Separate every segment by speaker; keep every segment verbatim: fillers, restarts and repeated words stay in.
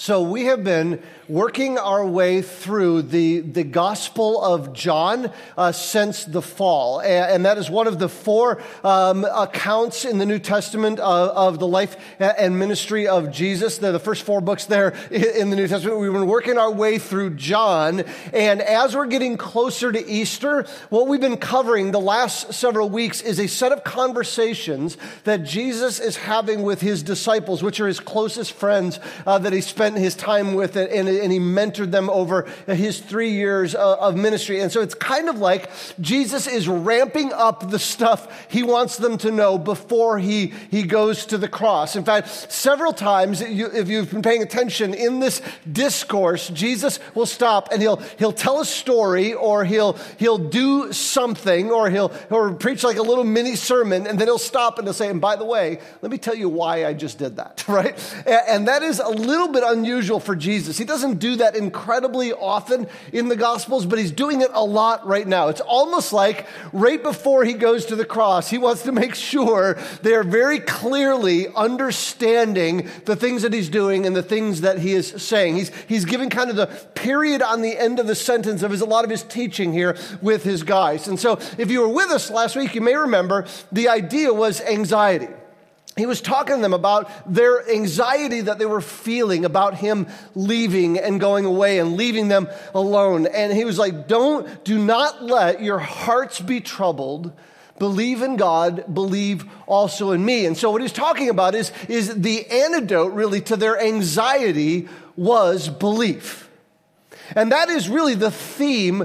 Speaker 1: So we have been working our way through the, the Gospel of John uh, since the fall. And, and that is one of the four um, accounts in the New Testament of, of the life and ministry of Jesus. They're the first four books there in the New Testament. We've been working our way through John. And as we're getting closer to Easter, what we've been covering the last several weeks is a set of conversations that Jesus is having with his disciples, which are his closest friends uh, that he spent his time with, and, and he mentored them over his three years uh, of ministry. And so it's kind of like Jesus is ramping up the stuff he wants them to know before he, he goes to the cross. In fact, several times, you, if you've been paying attention in this discourse, Jesus will stop and he'll he'll tell a story, or he'll he'll do something, or he'll or preach like a little mini sermon, and then he'll stop and he'll say, and by the way, let me tell you why I just did that, right? And, and that is a little bit unusual for Jesus. He doesn't do that incredibly often in the Gospels, but he's doing it a lot right now. It's almost like right before he goes to the cross, he wants to make sure they're very clearly understanding the things that he's doing and the things that he is saying. He's, he's giving kind of the period on the end of the sentence of his, a lot of his teaching here with his guys. And so if you were with us last week, you may remember the idea was anxiety. He was talking to them about their anxiety that they were feeling about him leaving and going away and leaving them alone. And he was like, don't, do not let your hearts be troubled. Believe in God, believe also in me. And so what he's talking about is, is the antidote really to their anxiety was belief. And that is really the theme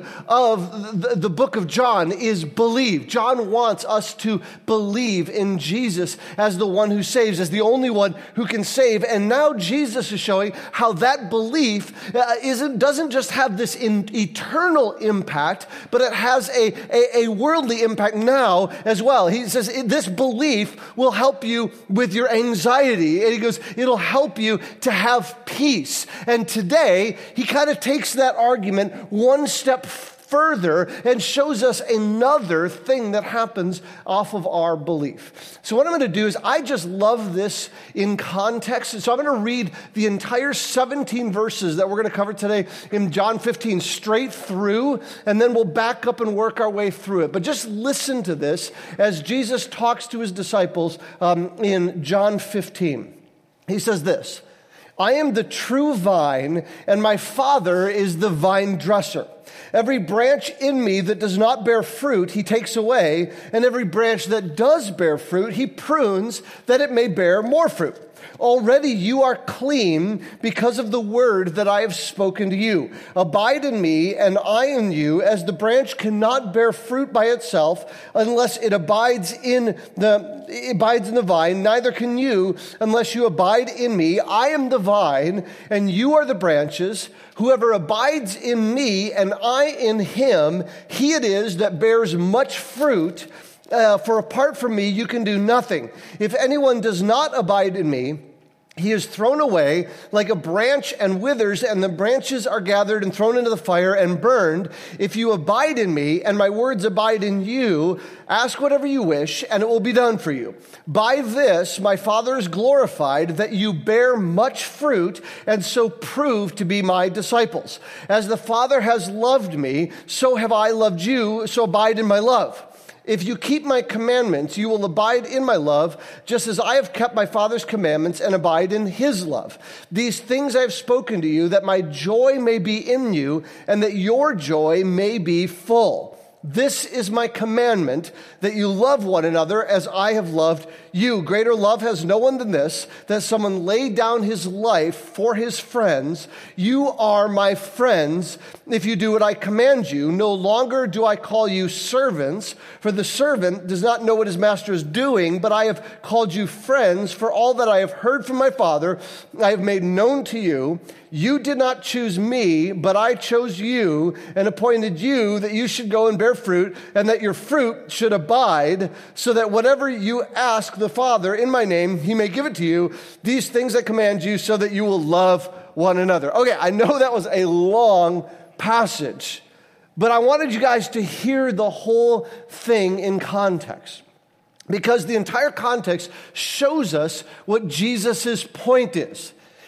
Speaker 1: of the, the book of John, is believe. John wants us to believe in Jesus as the one who saves, as the only one who can save. And now Jesus is showing how that belief uh, isn't, doesn't just have this in, eternal impact, but it has a, a, a worldly impact now as well. He says this belief will help you with your anxiety. And he goes, it'll help you to have peace. And today, he kind of takes that argument one step further and shows us another thing that happens off of our belief. So what I'm going to do is, I just love this in context. So I'm going to read the entire seventeen verses that we're going to cover today in John fifteen straight through, and then we'll back up and work our way through it. But just listen to this as Jesus talks to his disciples um, in John fifteen. He says this, I am the true vine, and my Father is the vine dresser. Every branch in me that does not bear fruit, he takes away, and every branch that does bear fruit, he prunes that it may bear more fruit. Already you are clean because of the word that I have spoken to you. Abide in me, and I in you, as the branch cannot bear fruit by itself unless it abides in the it abides in the vine. Neither can you unless you abide in me. I am the vine, and you are the branches. Whoever abides in me, and I in him, he it is that bears much fruit. Uh, for apart from me, you can do nothing. If anyone does not abide in me, he is thrown away like a branch and withers, and the branches are gathered and thrown into the fire and burned. If you abide in me, and my words abide in you, ask whatever you wish, and it will be done for you. By this, my Father is glorified, that you bear much fruit, and so prove to be my disciples. As the Father has loved me, so have I loved you, so abide in my love. If you keep my commandments, you will abide in my love, just as I have kept my Father's commandments and abide in his love. These things I have spoken to you, that my joy may be in you, and that your joy may be full. This is my commandment, that you love one another as I have loved you. Greater love has no one than this, that someone lay down his life for his friends. You are my friends if you do what I command you. No longer do I call you servants, for the servant does not know what his master is doing, but I have called you friends, for all that I have heard from my Father I have made known to you. You did not choose me, but I chose you and appointed you that you should go and bear fruit, and that your fruit should abide, so that whatever you ask the Father in my name, he may give it to you. These things I command you, so that you will love one another. Okay, I know that was a long passage, but I wanted you guys to hear the whole thing in context, because the entire context shows us what Jesus' point is.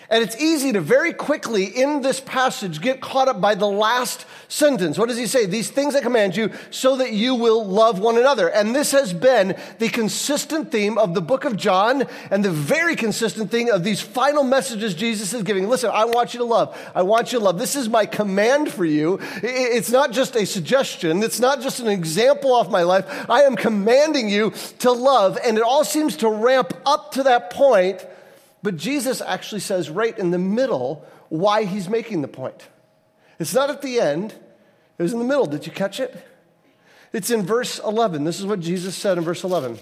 Speaker 1: And it's easy to very quickly in this passage get caught up by the last sentence. What does he say? These things I command you so that you will love one another. And this has been the consistent theme of the book of John and the very consistent thing of these final messages Jesus is giving. Listen, I want you to love. I want you to love. This is my command for you. It's not just a suggestion. It's not just an example of my life. I am commanding you to love. And it all seems to ramp up to that point. But Jesus actually says right in the middle why he's making the point. It's not at the end. It was in the middle. Did you catch it? It's in verse eleven. This is what Jesus said in verse eleven.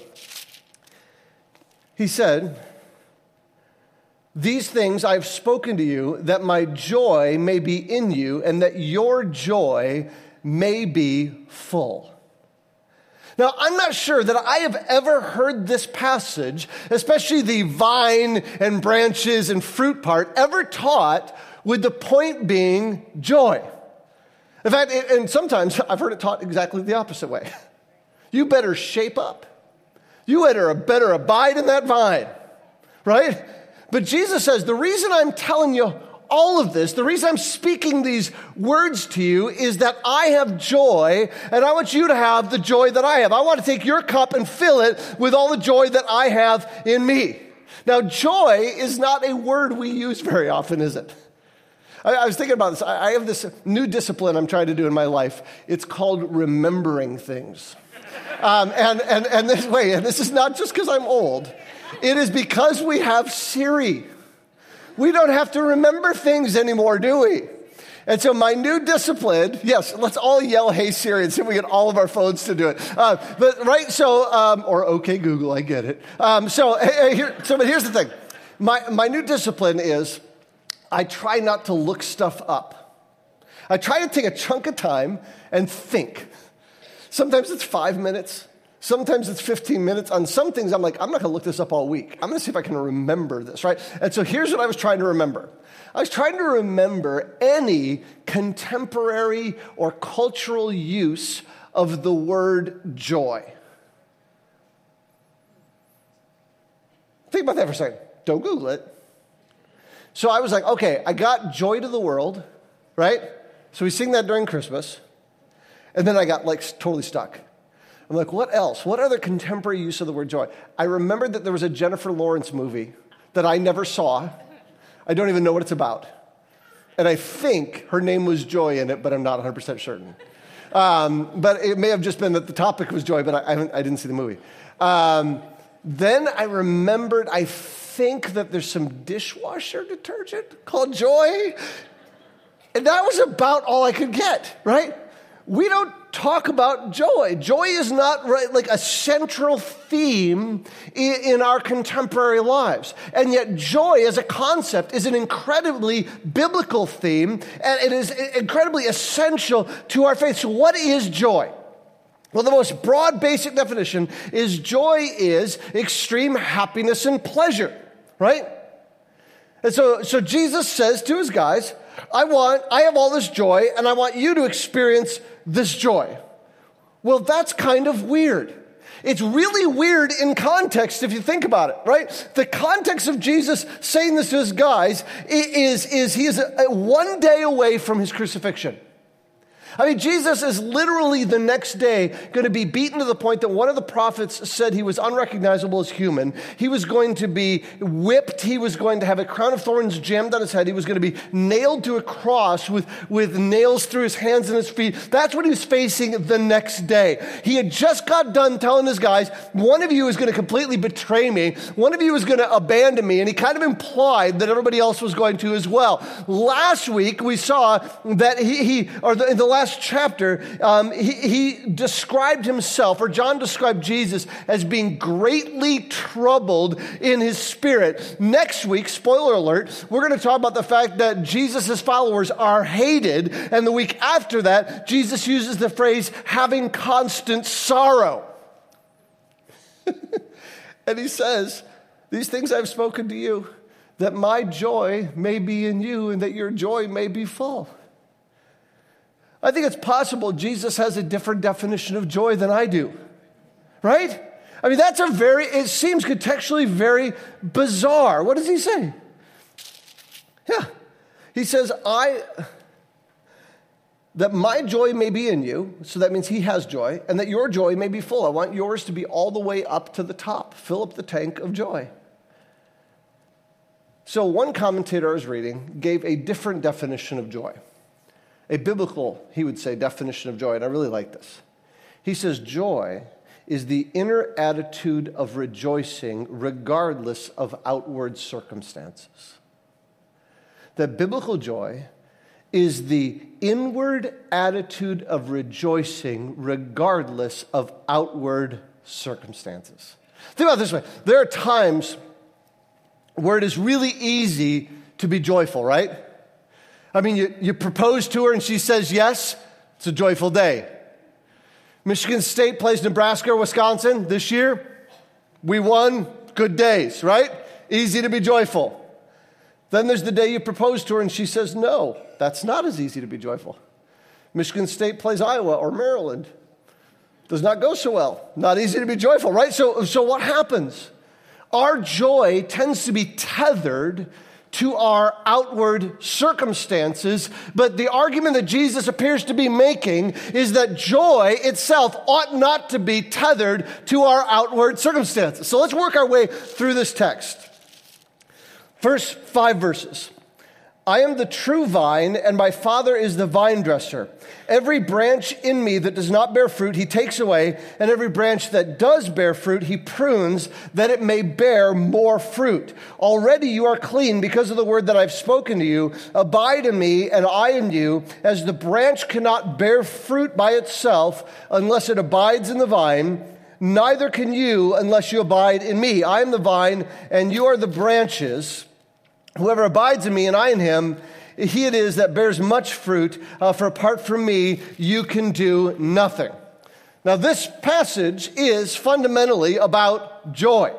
Speaker 1: He said, "These things I have spoken to you, that my joy may be in you, and that your joy may be full." Now, I'm not sure that I have ever heard this passage, especially the vine and branches and fruit part, ever taught with the point being joy. In fact, and sometimes I've heard it taught exactly the opposite way. You better shape up. You better, better abide in that vine, right? But Jesus says, the reason I'm telling you all of this, the reason I'm speaking these words to you is that I have joy, and I want you to have the joy that I have. I want to take your cup and fill it with all the joy that I have in me. Now, joy is not a word we use very often, is it? I, I was thinking about this. I, I have this new discipline I'm trying to do in my life. It's called remembering things. Um, and, and, and this way, and this is not just because I'm old. It is because we have Siri. We don't have to remember things anymore, do we? And so my new discipline, yes, let's all yell, "Hey Siri," and see if we get all of our phones to do it. Uh, but right, so, um, or okay Google, I get it. Um, so, hey, here, so but here's the thing. My, my new discipline is I try not to look stuff up. I try to take a chunk of time and think. Sometimes it's five minutes. Sometimes it's fifteen minutes. On some things, I'm like, I'm not going to look this up all week. I'm going to see if I can remember this, right? And so here's what I was trying to remember. I was trying to remember any contemporary or cultural use of the word joy. Think about that for a second. Don't Google it. So I was like, okay, I got joy to the world, right? So we sing that during Christmas. And then I got like totally stuck. I'm like, what else? What other contemporary use of the word joy? I remembered that there was a Jennifer Lawrence movie that I never saw. I don't even know what it's about. And I think her name was Joy in it, but I'm not one hundred percent certain. Um, but it may have just been that the topic was joy, but I, I, I didn't see the movie. Um, then I remembered, I think that there's some dishwasher detergent called Joy. And that was about all I could get, right? We don't talk about joy. Joy is not right, like a central theme in, in our contemporary lives. And yet joy as a concept is an incredibly biblical theme, and it is incredibly essential to our faith. So what is joy? Well, the most broad basic definition is joy is extreme happiness and pleasure, right? And so, so Jesus says to his guys, I want, I have all this joy, and I want you to experience this joy. Well, that's kind of weird. It's really weird in context if you think about it, right? The context of Jesus saying this to his guys is, is he is a, one day away from his crucifixion. I mean, Jesus is literally the next day going to be beaten to the point that one of the prophets said he was unrecognizable as human. He was going to be whipped. He was going to have a crown of thorns jammed on his head. He was going to be nailed to a cross with, with nails through his hands and his feet. That's what he was facing the next day. He had just got done telling his guys, one of you is going to completely betray me. One of you is going to abandon me. And he kind of implied that everybody else was going to as well. Last week, we saw that he, he or the, in the last chapter, um, he, he described himself, or John described Jesus as being greatly troubled in his spirit. Next week, spoiler alert, we're going to talk about the fact that Jesus' followers are hated. And the week after that, Jesus uses the phrase, having constant sorrow. And he says, these things I've spoken to you, that my joy may be in you and that your joy may be full. I think it's possible Jesus has a different definition of joy than I do, right? I mean, that's a very, it seems contextually very bizarre. What does he say? Yeah. He says, I, that my joy may be in you, so that means he has joy, and that your joy may be full. I want yours to be all the way up to the top. Fill up the tank of joy. So one commentator I was reading gave a different definition of joy. A biblical, he would say, definition of joy, and I really like this. He says, joy is the inner attitude of rejoicing regardless of outward circumstances. That biblical joy is the inward attitude of rejoicing regardless of outward circumstances. Think about it this way. There are times where it is really easy to be joyful, right? I mean, you, you propose to her and she says yes, it's a joyful day. Michigan State plays Nebraska or Wisconsin this year. We won, good days, right? Easy to be joyful. Then there's the day you propose to her and she says no. That's not as easy to be joyful. Michigan State plays Iowa or Maryland. Does not go so well. Not easy to be joyful, right? So, so what happens? Our joy tends to be tethered to our outward circumstances, but the argument that Jesus appears to be making is that joy itself ought not to be tethered to our outward circumstances. So let's work our way through this text. First five verses. I am the true vine, and my Father is the vine dresser. Every branch in me that does not bear fruit, he takes away, and every branch that does bear fruit, he prunes, that it may bear more fruit. Already you are clean because of the word that I've spoken to you. Abide in me, and I in you, as the branch cannot bear fruit by itself unless it abides in the vine, neither can you unless you abide in me. I am the vine, and you are the branches. Whoever abides in me and I in him, he it is that bears much fruit, uh, for apart from me, you can do nothing. Now, this passage is fundamentally about joy.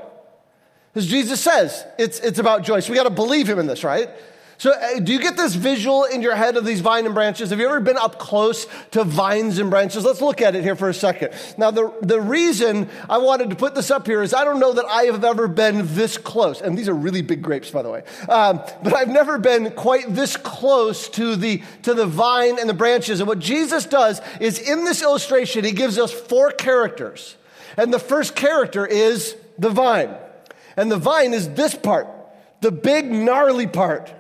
Speaker 1: As Jesus says, it's, it's about joy. So we got to believe him in this, right? So uh, do you get this visual in your head of these vine and branches? Have you ever been up close to vines and branches? Let's look at it here for a second. Now, the, the reason I wanted to put this up here is I don't know that I have ever been this close. And these are really big grapes, by the way. Um, but I've never been quite this close to the, to the vine and the branches. And what Jesus does is in this illustration, he gives us four characters. And the first character is the vine. And the vine is this part, the big gnarly part.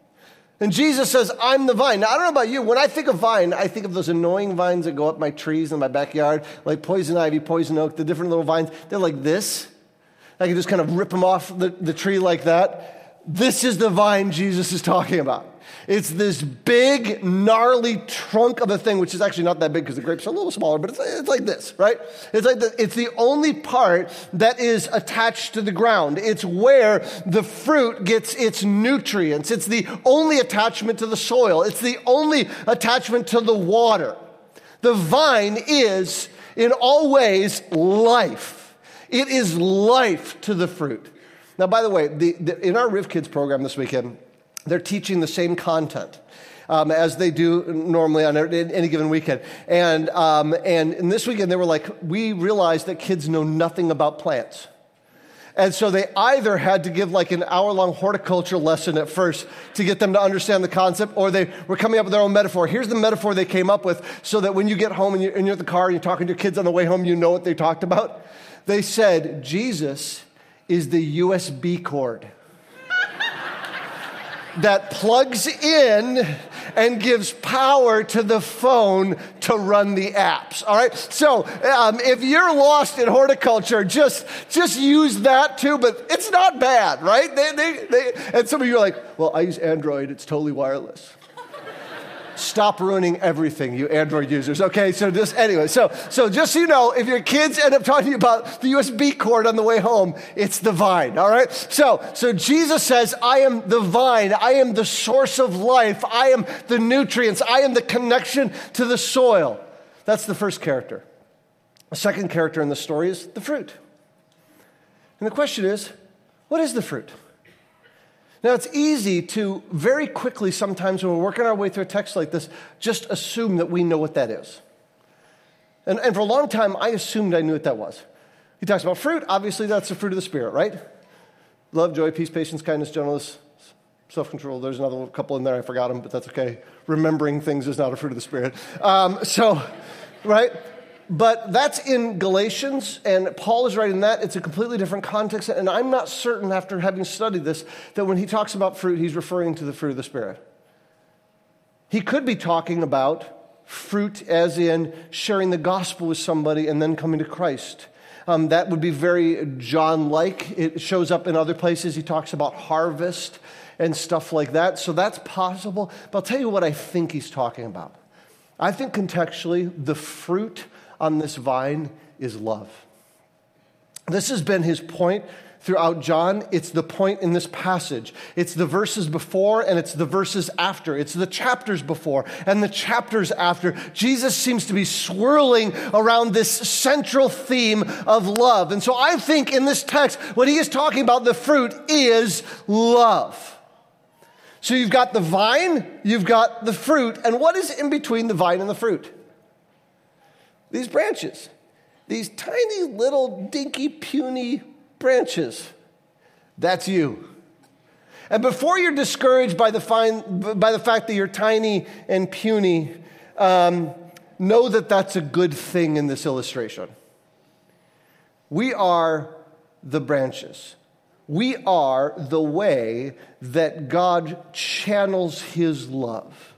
Speaker 1: And Jesus says, I'm the vine. Now, I don't know about you. When I think of vine, I think of those annoying vines that go up my trees in my backyard, like poison ivy, poison oak, the different little vines. They're like this. I can just kind of rip them off the, the tree like that. This is the vine Jesus is talking about. It's this big, gnarly trunk of a thing, which is actually not that big because the grapes are a little smaller, but it's, it's like this, right? It's like the, it's the only part that is attached to the ground. It's where the fruit gets its nutrients. It's the only attachment to the soil. It's the only attachment to the water. The vine is, in all ways, life. It is life to the fruit. Now, by the way, the, the, in our Riv Kids program this weekend, they're teaching the same content um, as they do normally on any given weekend. And, um, and and this weekend, they were like, we realized that kids know nothing about plants. And so they either had to give like an hour-long horticulture lesson at first to get them to understand the concept, or they were coming up with their own metaphor. Here's the metaphor they came up with so that when you get home and you're, and you're at the car and you're talking to your kids on the way home, you know what they talked about. They said, Jesus is the U S B cord that plugs in and gives power to the phone to run the apps. All right. So um, if you're lost in horticulture, just just use that too. But it's not bad, right? They, they, they, and some of you are like, well, I use Android. It's totally wireless. Stop ruining everything, you Android users. Okay, so just anyway, so so just so you know, if your kids end up talking about the U S B cord on the way home, it's the vine. All right. So so Jesus says, "I am the vine. I am the source of life. I am the nutrients. I am the connection to the soil." That's the first character. The second character in the story is the fruit. And the question is, what is the fruit? Now, it's easy to very quickly sometimes when we're working our way through a text like this, just assume that we know what that is. And, and for a long time, I assumed I knew what that was. He talks about fruit. Obviously, that's the fruit of the Spirit, right? Love, joy, peace, patience, kindness, gentleness, self-control. There's another couple in there. I forgot them, but that's okay. Remembering things is not a fruit of the Spirit. Um, so, right? But that's in Galatians, and Paul is writing that. It's a completely different context, and I'm not certain, after having studied this, that when he talks about fruit, he's referring to the fruit of the Spirit. He could be talking about fruit as in sharing the gospel with somebody and then coming to Christ. Um, that would be very John-like. It shows up in other places. He talks about harvest and stuff like that, so that's possible. But I'll tell you what I think he's talking about. I think contextually, the fruit on this vine is love. This has been his point throughout John. It's the point in this passage. It's the verses before and it's the verses after. It's the chapters before and the chapters after. Jesus seems to be swirling around this central theme of love. And so I think in this text, what he is talking about, the fruit, is love. So you've got the vine, you've got the fruit, and what is in between the vine and the fruit? These branches, these tiny little dinky, puny branches. That's you. And before you're discouraged by the, fine, by the fact that you're tiny and puny, um, know that that's a good thing in this illustration. We are the branches. We are the way that God channels his love.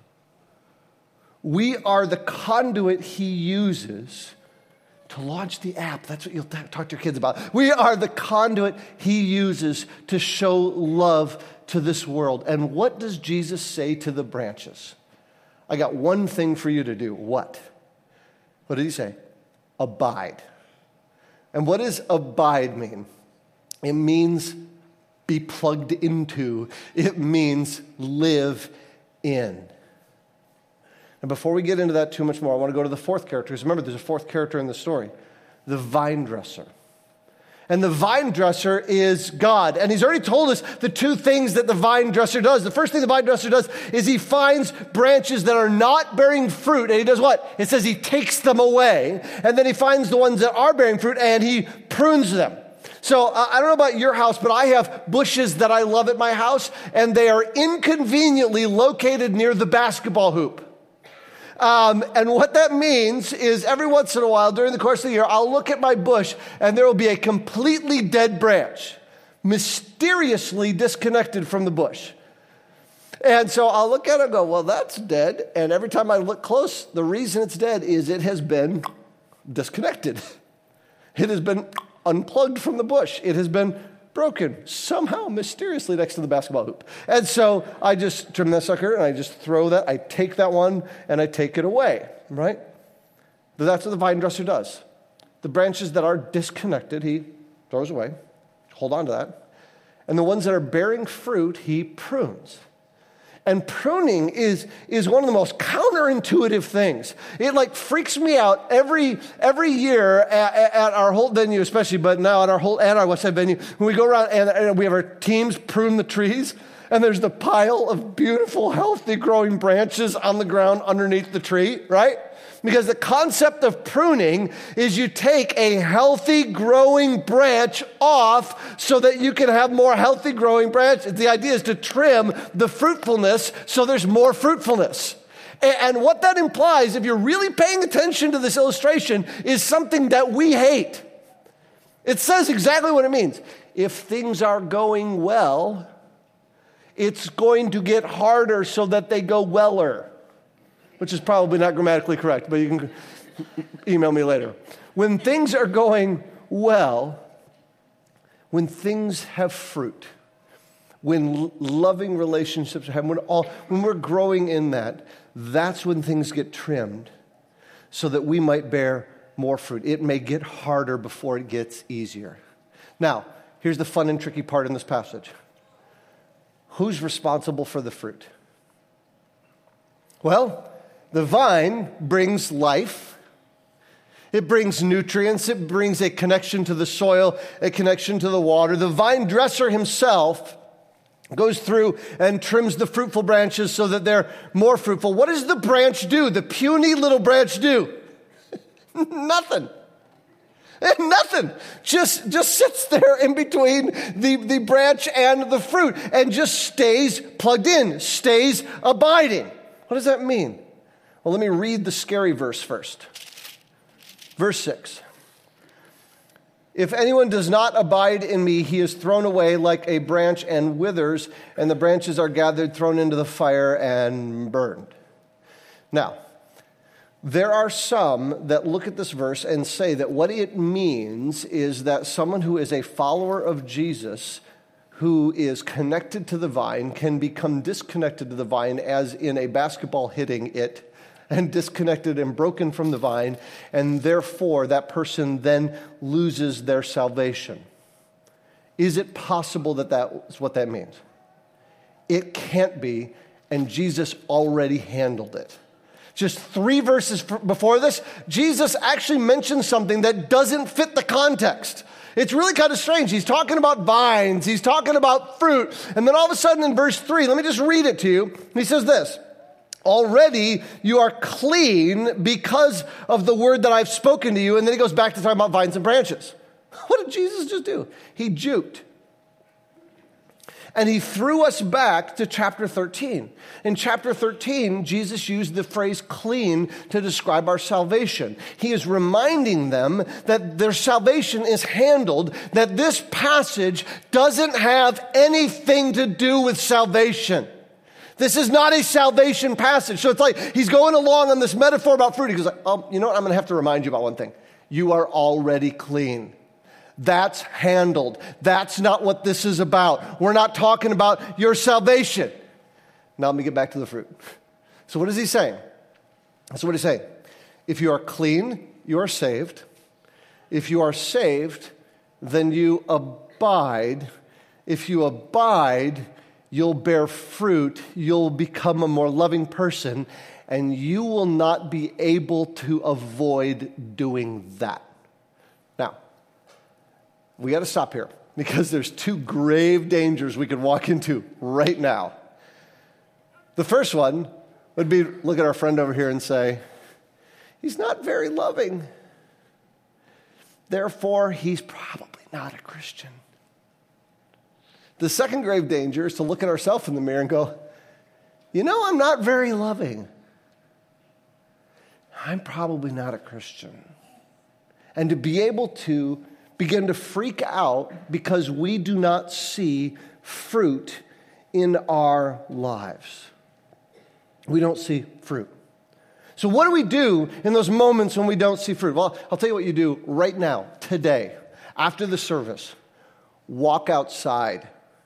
Speaker 1: We are the conduit he uses to launch the app. That's what you'll talk to your kids about. We are the conduit he uses to show love to this world. And what does Jesus say to the branches? I got one thing for you to do. What? What did he say? Abide. And what does abide mean? It means be plugged into. It means live in. And before we get into that too much more, I want to go to the fourth character. Because remember, there's a fourth character in the story. The vine dresser. And the vine dresser is God. And he's already told us the two things that the vine dresser does. The first thing the vine dresser does is he finds branches that are not bearing fruit. And he does what? It says he takes them away. And then he finds the ones that are bearing fruit and he prunes them. So uh, I don't know about your house, but I have bushes that I love at my house. And they are inconveniently located near the basketball hoop. Um, and what that means is every once in a while during the course of the year, I'll look at my bush and there will be a completely dead branch, mysteriously disconnected from the bush. And so I'll look at it and go, well, that's dead. And every time I look close, the reason it's dead is it has been disconnected. It has been unplugged from the bush. It has been broken somehow mysteriously next to the basketball hoop. And so I just trim that sucker and I just throw that, I take that one and I take it away, right? But that's what the vine dresser does. The branches that are disconnected, he throws away. Hold on to that. And the ones that are bearing fruit, he prunes. And pruning is, is one of the most counterintuitive things. It like freaks me out every every year at, at our Holt venue, especially, but now at our Holt and our Westside venue, when we go around and, and we have our teams prune the trees, and there's the pile of beautiful, healthy, growing branches on the ground underneath the tree, right? Because the concept of pruning is you take a healthy growing branch off so that you can have more healthy growing branches. The idea is to trim the fruitfulness so there's more fruitfulness. And what that implies, if you're really paying attention to this illustration, is something that we hate. It says exactly what it means. If things are going well, it's going to get harder so that they go weller. Which is probably not grammatically correct, but you can email me later. When things are going well, when things have fruit, when loving relationships are happening, when, all, when we're growing in that, that's when things get trimmed so that we might bear more fruit. It may get harder before it gets easier. Now, here's the fun and tricky part in this passage. Who's responsible for the fruit? Well, the vine brings life. It brings nutrients. It brings a connection to the soil, a connection to the water. The vine dresser himself goes through and trims the fruitful branches so that they're more fruitful. What does the branch do? The puny little branch do? Nothing. And nothing. Just, just sits there in between the, the branch and the fruit and just stays plugged in, stays abiding. What does that mean? Well, let me read the scary verse first. Verse six. If anyone does not abide in me, he is thrown away like a branch and withers, and the branches are gathered, thrown into the fire, and burned. Now, there are some that look at this verse and say that what it means is that someone who is a follower of Jesus, who is connected to the vine, can become disconnected to the vine, as in a basketball hitting it, and disconnected and broken from the vine, and therefore that person then loses their salvation. Is it possible that that is what that means? It can't be, and Jesus already handled it. Just three verses before this, Jesus actually mentions something that doesn't fit the context. It's really kind of strange. He's talking about vines, he's talking about fruit, and then all of a sudden in verse three, let me just read it to you. He says this: already you are clean because of the word that I've spoken to you. And then he goes back to talking about vines and branches. What did Jesus just do? He juked. And he threw us back to chapter thirteen. In chapter thirteen, Jesus used the phrase clean to describe our salvation. He is reminding them that their salvation is handled, that this passage doesn't have anything to do with salvation. This is not a salvation passage. So it's like he's going along on this metaphor about fruit. He goes, like, oh, you know what? I'm going to have to remind you about one thing. You are already clean. That's handled. That's not what this is about. We're not talking about your salvation. Now let me get back to the fruit. So what is he saying? So what he's saying? If you are clean, you are saved. If you are saved, then you abide. If you abide, you'll bear fruit, you'll become a more loving person, and you will not be able to avoid doing that. Now, we got to stop here because there's two grave dangers we could walk into right now. The first one would be look at our friend over here and say, he's not very loving. Therefore, he's probably not a Christian. The second grave danger is to look at ourselves in the mirror and go, you know, I'm not very loving. I'm probably not a Christian. And to be able to begin to freak out because we do not see fruit in our lives. We don't see fruit. So what do we do in those moments when we don't see fruit? Well, I'll tell you what you do right now, today, after the service. Walk outside.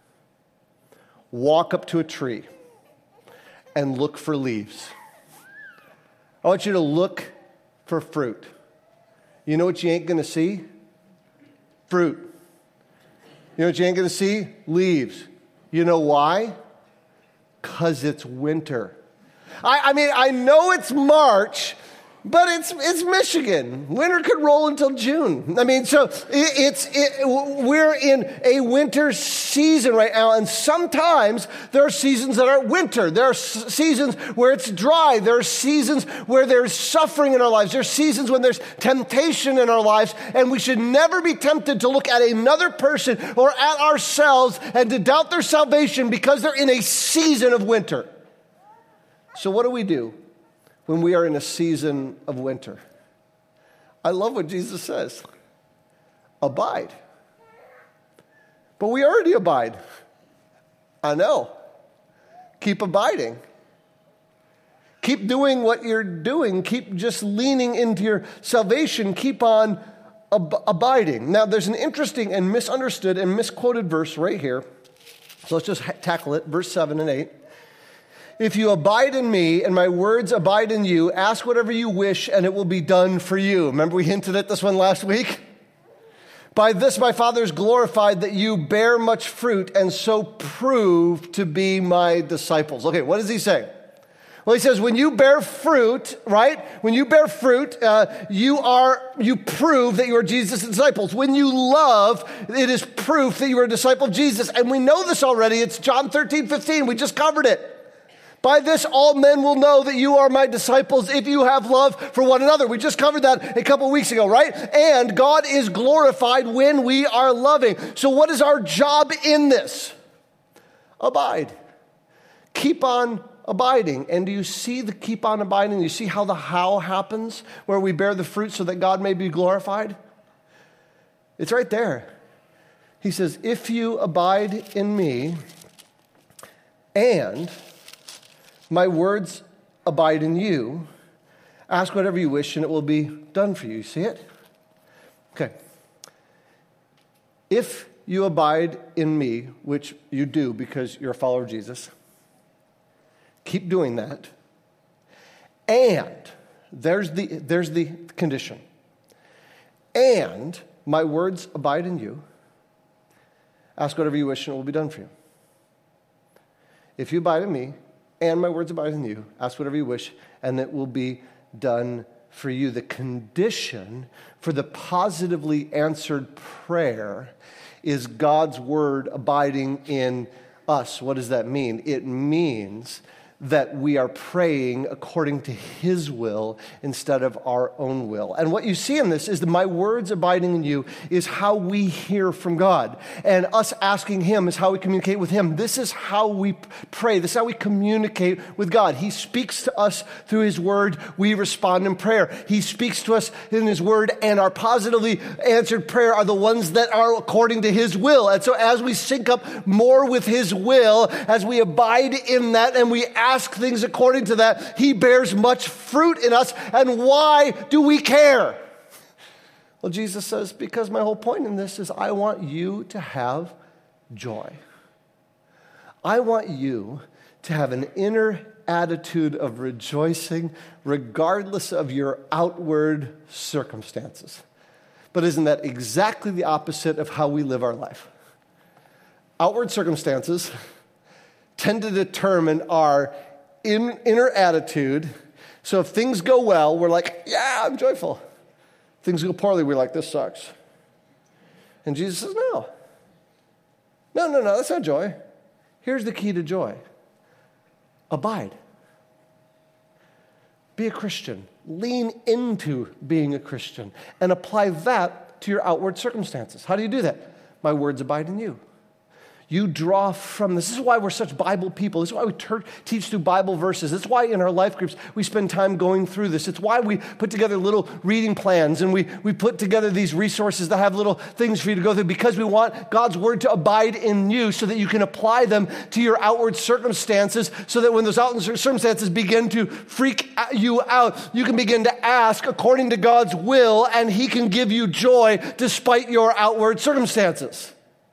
Speaker 1: Walk up to a tree and look for leaves. I want you to look for fruit. You know what you ain't going to see? Fruit. You know what you ain't going to see? Leaves. You know why? Because it's winter. I, I mean, I know it's March, but it's it's Michigan. Winter could roll until June. I mean, so it, it's it, we're in a winter season right now, and sometimes there are seasons that are winter. There are s- seasons where it's dry. There are seasons where there's suffering in our lives. There are seasons when there's temptation in our lives, and we should never be tempted to look at another person or at ourselves and to doubt their salvation because they're in a season of winter. So what do we do when we are in a season of winter? I love what Jesus says. Abide. But we already abide. I know. Keep abiding. Keep doing what you're doing. Keep just leaning into your salvation. Keep on ab- abiding. Now, there's an interesting and misunderstood and misquoted verse right here. So let's just ha- tackle it. Verse seven and eight. If you abide in me and my words abide in you, ask whatever you wish and it will be done for you. Remember we hinted at this one last week? By this my Father is glorified that you bear much fruit and so prove to be my disciples. Okay, what does he say? Well, he says when you bear fruit, right? When you bear fruit, uh, you are you prove that you are Jesus' disciples. When you love, it is proof that you are a disciple of Jesus. And we know this already. It's John thirteen fifteen. We just covered it. By this, all men will know that you are my disciples if you have love for one another. We just covered that a couple weeks ago, right? And God is glorified when we are loving. So what is our job in this? Abide. Keep on abiding. And do you see the keep on abiding? Do you see how the how happens, where we bear the fruit so that God may be glorified? It's right there. He says, if you abide in me and my words abide in you, ask whatever you wish and it will be done for you. You see it? Okay. If you abide in me, which you do because you're a follower of Jesus, keep doing that. And there's the, there's the condition. And my words abide in you. Ask whatever you wish and it will be done for you. If you abide in me and my words abide in you, ask whatever you wish and it will be done for you. The condition for the positively answered prayer is God's word abiding in us. What does that mean? It means that we are praying according to his will instead of our own will. And what you see in this is that my words abiding in you is how we hear from God. And us asking him is how we communicate with him. This is how we pray. This is how we communicate with God. He speaks to us through his word. We respond in prayer. He speaks to us in his word, and our positively answered prayer are the ones that are according to his will. And so as we sync up more with his will, as we abide in that and we ask Ask things according to that, he bears much fruit in us. And why do we care? Well, Jesus says, because my whole point in this is I want you to have joy. I want you to have an inner attitude of rejoicing regardless of your outward circumstances. But isn't that exactly the opposite of how we live our life? Outward circumstances tend to determine our in, inner attitude. So if things go well, we're like, yeah, I'm joyful. If things go poorly, we're like, this sucks. And Jesus says, no. No, no, no, that's not joy. Here's the key to joy. Abide. Be a Christian. Lean into being a Christian and apply that to your outward circumstances. How do you do that? My words abide in you. You draw from this. This is why we're such Bible people. This is why we ter- teach through Bible verses. It's why in our life groups we spend time going through this. It's why we put together little reading plans and we, we put together these resources that have little things for you to go through, because we want God's word to abide in you so that you can apply them to your outward circumstances, so that when those outward circumstances begin to freak you out, you can begin to ask according to God's will and he can give you joy despite your outward circumstances.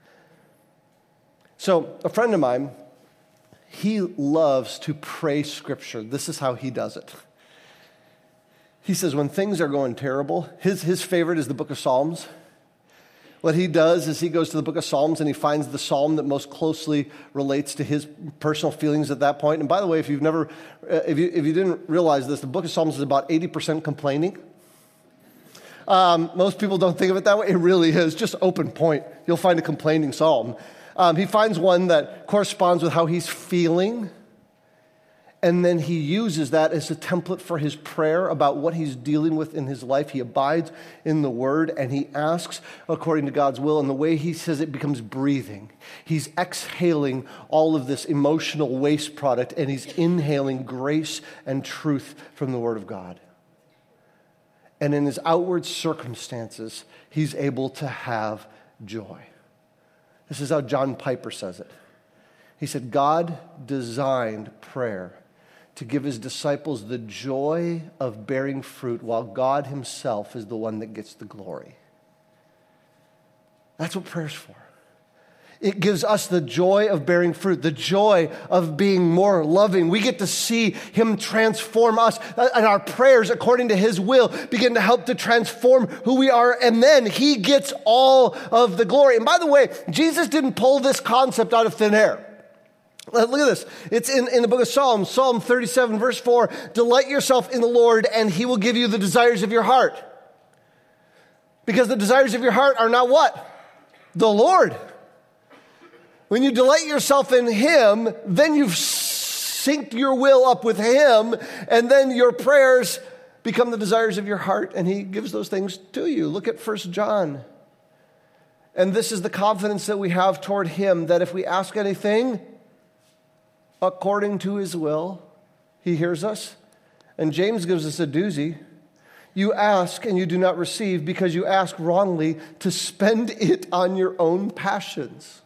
Speaker 1: So a friend of mine, he loves to pray scripture. This is how he does it. He says when things are going terrible, his, his favorite is the book of Psalms. What he does is he goes to the book of Psalms and he finds the psalm that most closely relates to his personal feelings at that point. And by the way, if you've never, if you, if you didn't realize this, the book of Psalms is about eighty percent complaining. Um, most people don't think of it that way. It really is. Just open point. You'll find a complaining psalm. Um, he finds one that corresponds with how he's feeling, and then he uses that as a template for his prayer about what he's dealing with in his life. He abides in the word, and he asks according to God's will, and the way he says it becomes breathing. He's exhaling all of this emotional waste product, and he's inhaling grace and truth from the word of God. And in his outward circumstances, he's able to have joy. This is how John Piper says it. He said, God designed prayer to give his disciples the joy of bearing fruit while God himself is the one that gets the glory. That's what prayer's for. It gives us the joy of bearing fruit, the joy of being more loving. We get to see him transform us, and our prayers, according to his will, begin to help to transform who we are, and then he gets all of the glory. And by the way, Jesus didn't pull this concept out of thin air. Look at this. It's in, in the book of Psalms, Psalm thirty-seven, verse four. Delight yourself in the Lord, and he will give you the desires of your heart. Because the desires of your heart are not what? The Lord. When you delight yourself in him, then you've sync your will up with him, and then your prayers become the desires of your heart, and he gives those things to you. Look at First John. And this is the confidence that we have toward him, that if we ask anything according to his will, he hears us. And James gives us a doozy. You ask and you do not receive because you ask wrongly to spend it on your own passions.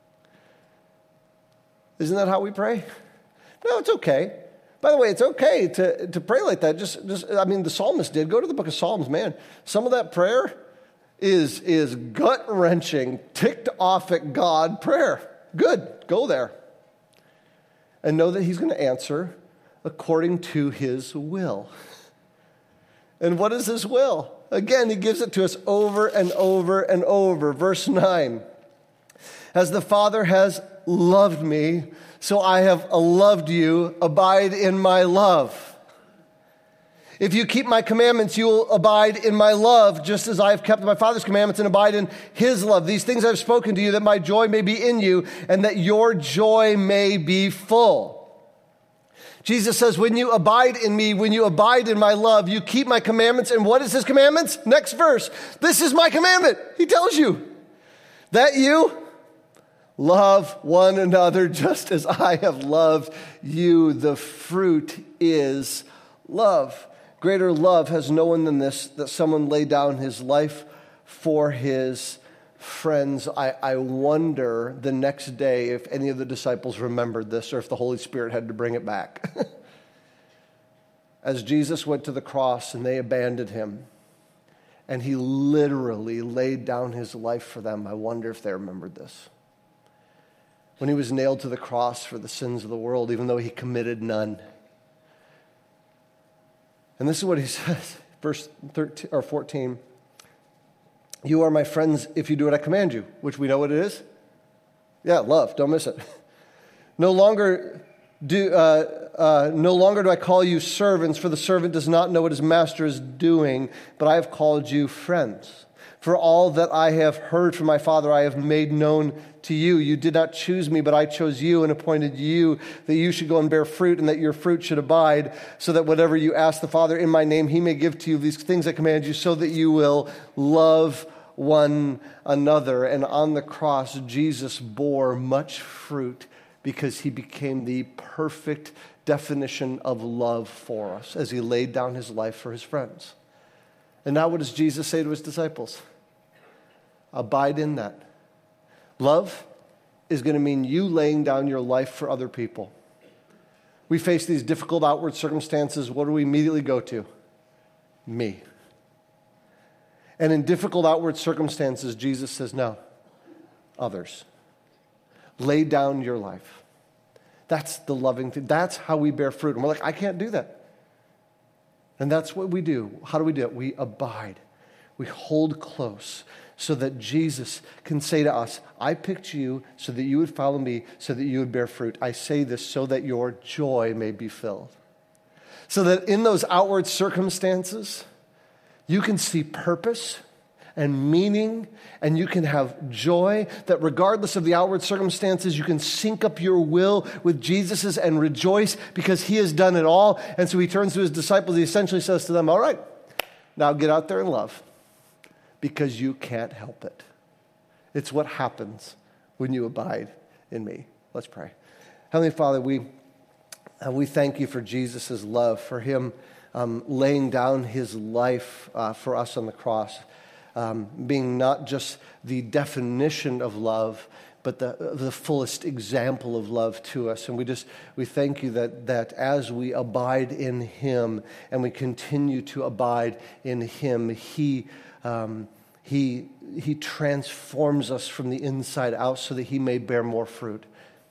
Speaker 1: Isn't that how we pray? No, it's okay. By the way, it's okay to, to pray like that. Just, just, I mean, the psalmist did. Go to the book of Psalms, man. Some of that prayer is, is gut-wrenching, ticked off at God prayer. Good, go there. And know that he's going to answer according to his will. And what is his will? Again, he gives it to us over and over and over. Verse nine, as the Father has loved me, so I have loved you. Abide in my love. If you keep my commandments, you will abide in my love, just as I have kept my Father's commandments and abide in his love. These things I have spoken to you, that my joy may be in you, and that your joy may be full. Jesus says, when you abide in me, when you abide in my love, you keep my commandments. And what is his commandments? Next verse. This is my commandment. He tells you that you love one another just as I have loved you. The fruit is love. Greater love has no one than this, that someone lay down his life for his friends. I, I wonder the next day if any of the disciples remembered this or if the Holy Spirit had to bring it back. As Jesus went to the cross and they abandoned him, and he literally laid down his life for them, I wonder if they remembered this. When he was nailed to the cross for the sins of the world, even though he committed none. And this is what he says, verse thirteen or fourteen. You are my friends if you do what I command you, which we know what it is. Yeah, love. Don't miss it. No longer do uh, uh, no longer do I call you servants, for the servant does not know what his master is doing, but I have called you friends. For all that I have heard from my Father, I have made known to you. You did not choose me, but I chose you and appointed you that you should go and bear fruit and that your fruit should abide, so that whatever you ask the Father in my name, he may give to you these things I command you, so that you will love one another. And on the cross, Jesus bore much fruit because he became the perfect definition of love for us as he laid down his life for his friends. And now what does Jesus say to his disciples? Abide in that. Love is going to mean you laying down your life for other people. We face these difficult outward circumstances. What do we immediately go to? Me. And in difficult outward circumstances, Jesus says, no, others. Lay down your life. That's the loving thing. That's how we bear fruit. And we're like, I can't do that. And that's what we do. How do we do it? We abide. We hold close so that Jesus can say to us, I picked you so that you would follow me, so that you would bear fruit. I say this so that your joy may be filled. So that in those outward circumstances, you can see purpose and meaning, and you can have joy, that regardless of the outward circumstances, you can sync up your will with Jesus's and rejoice because he has done it all. And so he turns to his disciples, he essentially says to them, all right, now get out there and love, because you can't help it. It's what happens when you abide in me. Let's pray. Heavenly Father, we, uh, we thank you for Jesus' love, for him um, laying down his life uh, for us on the cross, um, being not just the definition of love, but the, the fullest example of love to us. And we just, we thank you that, that as we abide in him and we continue to abide in him, he Um, he, he transforms us from the inside out so that he may bear more fruit.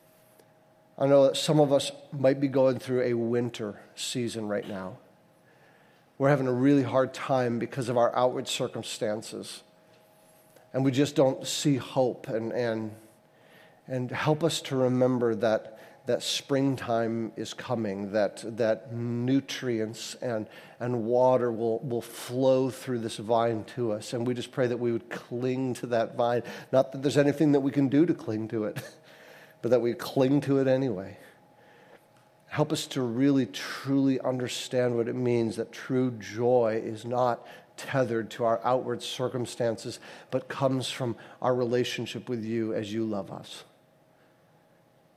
Speaker 1: I know that some of us might be going through a winter season right now. We're having a really hard time because of our outward circumstances. And we just don't see hope. And, and, and help us to remember that that springtime is coming, that that nutrients and, and water will, will flow through this vine to us. And we just pray that we would cling to that vine. Not that there's anything that we can do to cling to it, but that we cling to it anyway. Help us to really, truly understand what it means that true joy is not tethered to our outward circumstances, but comes from our relationship with you as you love us.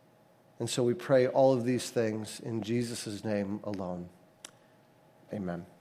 Speaker 1: And so we pray all of these things in Jesus' name alone. Amen.